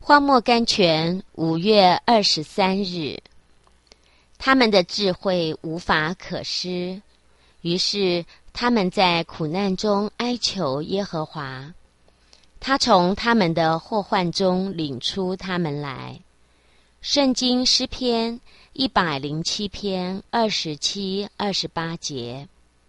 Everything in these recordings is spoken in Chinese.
荒漠甘泉5月23日，他们的智慧无法可施，于是他们在苦难中哀求耶和华，他从他们的祸患中领出他们来。圣经诗篇107篇27、28节。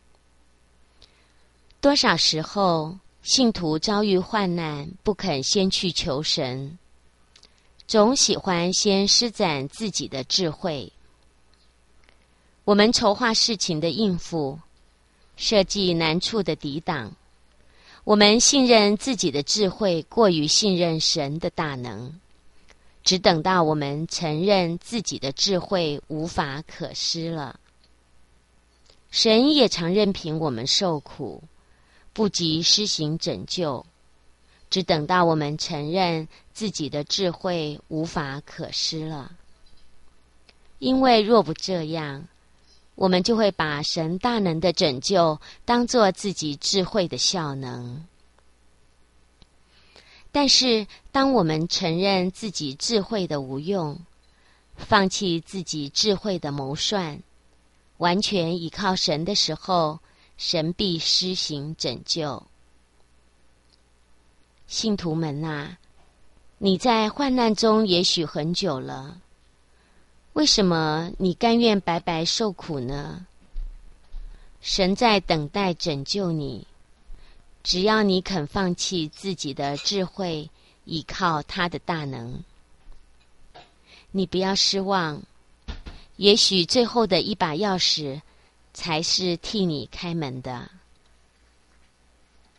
多少时候，信徒遭遇患难，不肯先去求神，总喜欢先施展自己的智慧。我们筹划事情的应付，设计难处的抵挡。我们信任自己的智慧，过于信任神的大能。只等到我们承认自己的智慧无法可施了。神也常任凭我们受苦，不急施行拯救，只等到我们承认自己的智慧无法可施了。因为若不这样，我们就会把神大能的拯救当作自己智慧的效能。但是当我们承认自己智慧的无用，放弃自己智慧的谋算，完全依靠神的时候，神必施行拯救。信徒们啊，你在患难中也许很久了，为什么你甘愿白白受苦呢？神在等待拯救你，只要你肯放弃自己的智慧，依靠他的大能。你不要失望，也许最后的一把钥匙才是替你开门的。